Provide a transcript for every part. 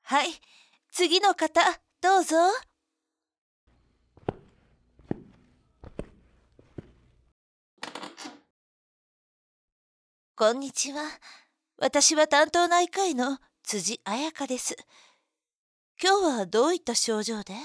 はい、次の方、どうぞ。こんにちは。私は担当内科医の辻彩香です。今日はどういった症状で？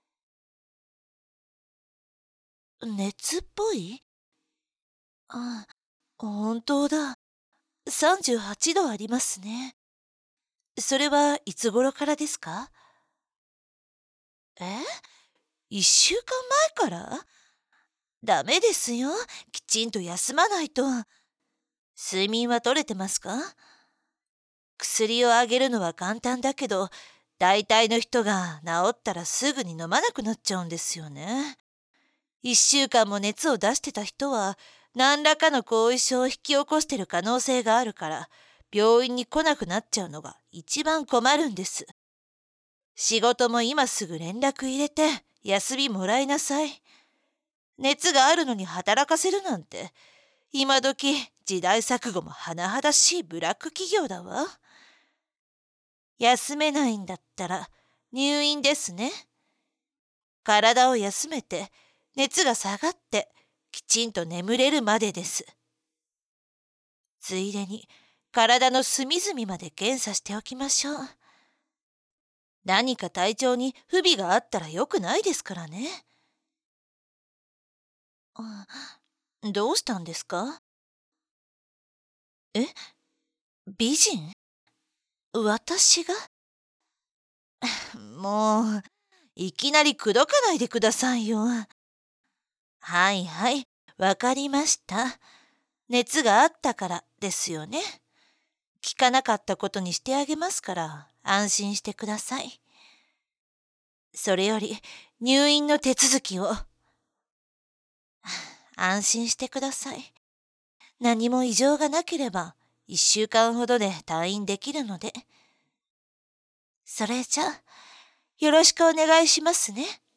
熱っぽい？あ、本当だ。38度ありますね。それはいつ頃からですか？え？ 1 週間前から？ダメですよ。きちんと休まないと。睡眠は取れてますか？薬をあげるのは簡単だけど、大体の人が治ったらすぐに飲まなくなっちゃうんですよね。1週間も熱を出してた人は、何らかの後遺症を引き起こしてる可能性があるから、病院に来なくなっちゃうのが一番困るんです。仕事も今すぐ連絡入れて、休みもらいなさい。熱があるのに働かせるなんて、今時時代錯誤も甚だしいブラック企業だわ。休めないんだったら入院ですね。体を休めて熱が下がってきちんと眠れるまでです。ついでに体の隅々まで検査しておきましょう。何か体調に不備があったら良くないですからね。どうしたんですか？え？美人？私が？もう、いきなり口説かないでくださいよ。はいはい、わかりました。熱があったからですよね。聞かなかったことにしてあげますから安心してください。それより入院の手続きを。安心してください。何も異常がなければ1週間ほどで退院できるので。それじゃ、よろしくお願いしますね。